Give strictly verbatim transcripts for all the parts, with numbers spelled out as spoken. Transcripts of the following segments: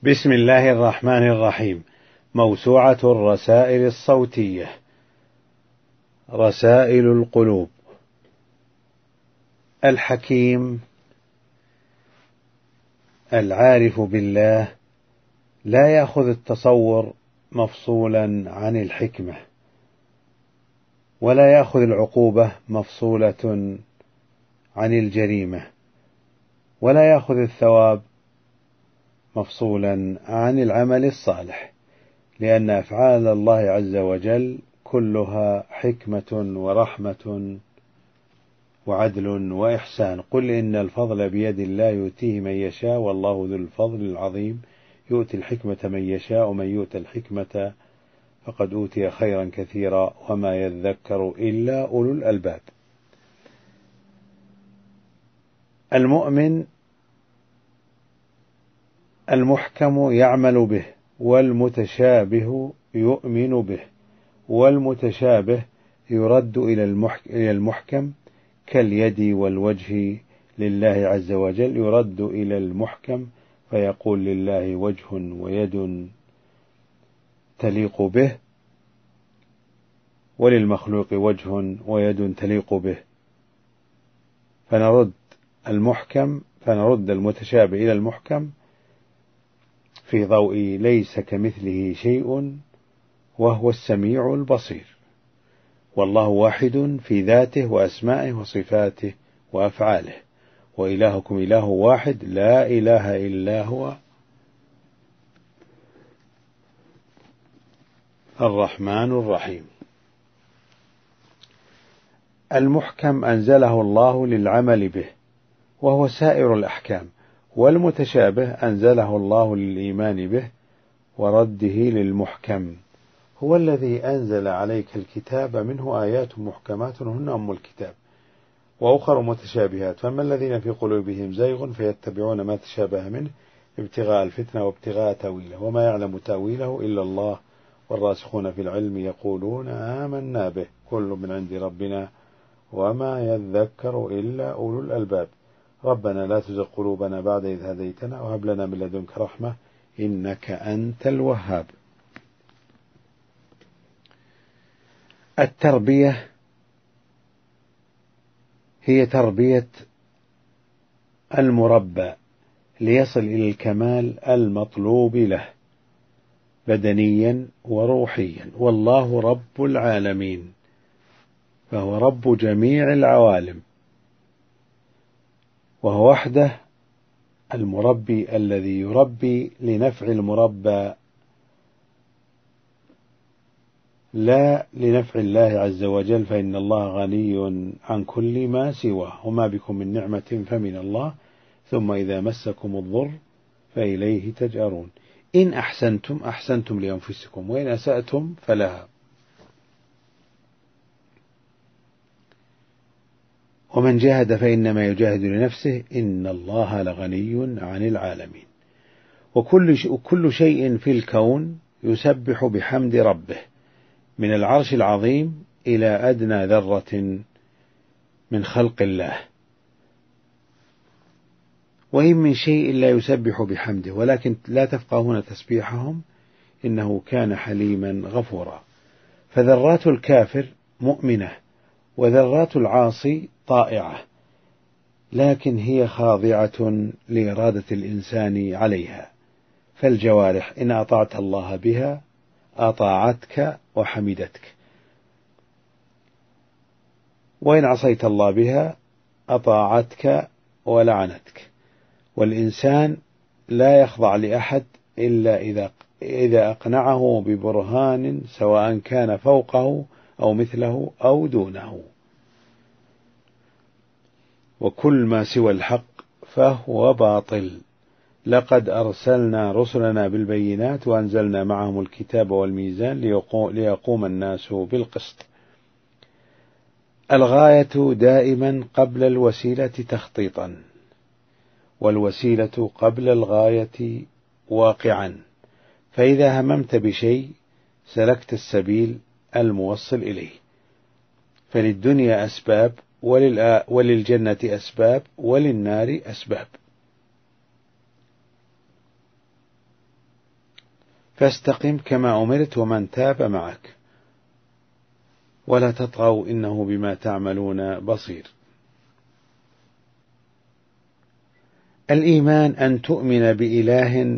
بسم الله الرحمن الرحيم. موسوعة الرسائل الصوتية، رسائل القلوب. الحكيم العارف بالله لا يأخذ التصور مفصولا عن الحكمة، ولا يأخذ العقوبة مفصولة عن الجريمة، ولا يأخذ الثواب مفصولا عن العمل الصالح، لأن أفعال الله عز وجل كلها حكمة ورحمة وعدل وإحسان. قل إن الفضل بيد الله يؤتيه من يشاء والله ذو الفضل العظيم، يؤتي الحكمة من يشاء ومن يؤت الحكمة فقد أوتي خيرا كثيرا وما يذكر إلا أولو الألباب. المؤمن المحكم يعمل به، والمتشابه يؤمن به، والمتشابه يرد إلى المحكم كاليد والوجه لله عز وجل، يرد إلى المحكم فيقول لله وجه ويد تليق به، وللمخلوق وجه ويد تليق به، فنرد المحكم فنرد المتشابه إلى المحكم في ضوء ليس كمثله شيء وهو السميع البصير، والله واحد في ذاته وأسمائه وصفاته وأفعاله، وإلهكم إله واحد لا إله إلا هو الرحمن الرحيم. المحكم أنزله الله للعمل به وهو سائر الأحكام، والمتشابه أنزله الله للإيمان به ورده للمحكم. هو الذي أنزل عليك الكتاب منه آيات محكمات هن أم الكتاب وأخر متشابهات، فأما الذين في قلوبهم زيغ فيتبعون ما تشابه منه ابتغاء الفتنة وابتغاء تأويله وما يعلم تأويله إلا الله والراسخون في العلم يقولون آمنا به كل من عند ربنا وما يذكر إلا أولو الألباب. ربنا لا تزغ قلوبنا بعد إذ هديتنا وهب لنا من لدنك رحمة إنك أنت الوهاب. التربية هي تربية المربى ليصل إلى الكمال المطلوب له بدنيا وروحيا، والله رب العالمين فهو رب جميع العوالم، وهو وحده المربي الذي يربي لنفع المربى لا لنفع الله عز وجل، فإن الله غني عن كل ما سواه، وما بكم من نعمة فمن الله ثم إذا مسكم الضر فإليه تجأرون. إن أحسنتم أحسنتم لأنفسكم وإن أسأتم فلها، ومن جاهد فإنما يجاهد لنفسه إن الله لغني عن العالمين. وكل شيء في الكون يسبح بحمد ربه من العرش العظيم إلى أدنى ذرة من خلق الله، وإن من شيء لا يسبح بحمده ولكن لا تفقهون تسبيحهم إنه كان حليما غفورا. فذرات الكافر مؤمنة وذرات العاصي طائعة، لكن هي خاضعة لإرادة الإنسان عليها. فالجوارح إن أطعت الله بها أطاعتك وحمدتك، وإن عصيت الله بها أطاعتك ولعنتك. والإنسان لا يخضع لأحد إلا إذا إذا أقنعه ببرهان سواء كان فوقه أو مثله أو دونه، وكل ما سوى الحق فهو باطل. لقد أرسلنا رسلنا بالبينات وأنزلنا معهم الكتاب والميزان ليقوم الناس بالقسط. الغاية دائما قبل الوسيلة تخطيطا، والوسيلة قبل الغاية واقعا، فإذا هممت بشيء سلكت السبيل الموصل إليه. فللدنيا أسباب وللجنة أسباب وللنار أسباب. فاستقم كما أمرت ومن تاب معك ولا تطغوا إنه بما تعملون بصير. الإيمان أن تؤمن بإله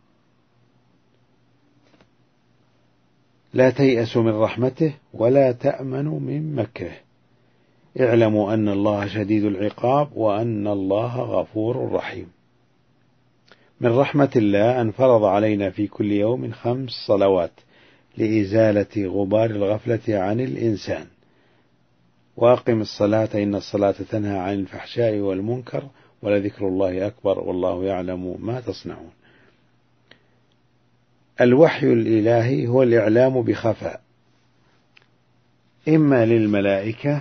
لا تيأس من رحمته ولا تأمن من مكره. اعلموا أن الله شديد العقاب وأن الله غفور رحيم. من رحمة الله أن فرض علينا في كل يوم خمس صلوات لإزالة غبار الغفلة عن الإنسان. وأقم الصلاة إن الصلاة تنهى عن الفحشاء والمنكر ولذكر الله أكبر والله يعلم ما تصنعون. الوحي الإلهي هو الإعلام بخفاء، إما للملائكة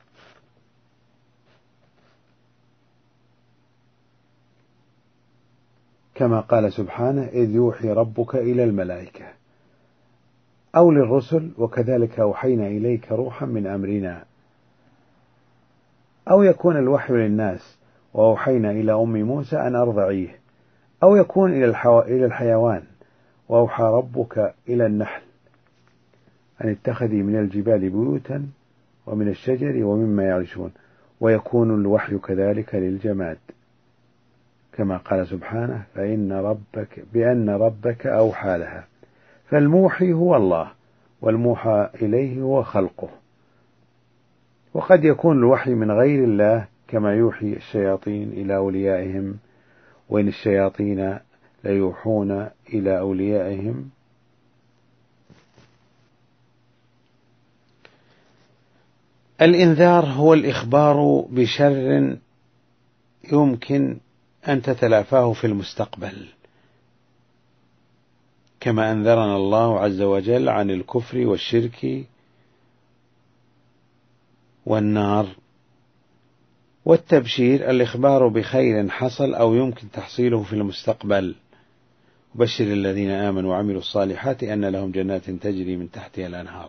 كما قال سبحانه إذ يوحي ربك إلى الملائكة، أو للرسل وكذلك أوحينا إليك روحا من أمرنا، أو يكون الوحي للناس وأوحينا إلى أم موسى أن أرضعيه، أو يكون إلى, الحو... إلى الحيوان وأوحى ربك إلى النحل أن اتخذي من الجبال بيوتا ومن الشجر ومما يعرشون، ويكون الوحي كذلك للجماد كما قال سبحانه فإن ربك بأن ربك أوحى لها. فالموحي هو الله والموحى إليه هو خلقه. وقد يكون الوحي من غير الله كما يوحي الشياطين إلى أوليائهم، وإن الشياطين ليوحون إلى أوليائهم. الإنذار هو الإخبار بشر يمكن أن تتلافاه في المستقبل، كما أنذرنا الله عز وجل عن الكفر والشرك والنار. والتبشير الإخبار بخير حصل أو يمكن تحصيله في المستقبل. وبشر الذين آمنوا وعملوا الصالحات أن لهم جنات تجري من تحتها الأنهار.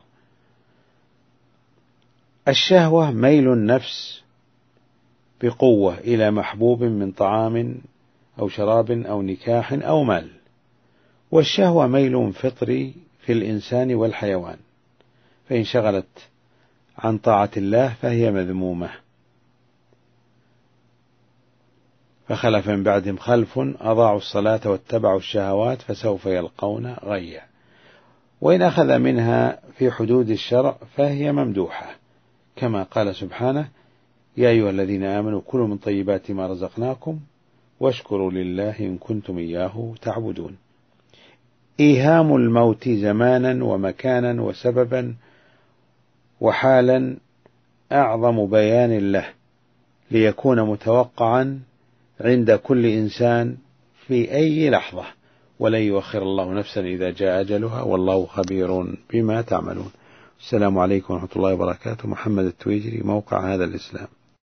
الشهوة ميل النفس بقوة إلى محبوب من طعام أو شراب أو نكاح أو مال. والشهوة ميل فطري في الإنسان والحيوان، فإن شغلت عن طاعة الله فهي مذمومة. فخلف من بعدهم خلف أضاعوا الصلاة واتبعوا الشهوات فسوف يلقون غيا. وإن أخذ منها في حدود الشرع فهي ممدوحة، كما قال سبحانه يا أيها الذين آمنوا كلوا من طيبات ما رزقناكم واشكروا لله إن كنتم إياه تعبدون. إيهام الموت زمانا ومكانا وسببا وحالا أعظم بيان له ليكون متوقعا عند كل إنسان في أي لحظة، ولن يؤخر الله نفسا إذا جاء أجلها والله خبير بما تعملون. السلام عليكم ورحمة الله وبركاته. محمد التويجري، موقع هذا الإسلام.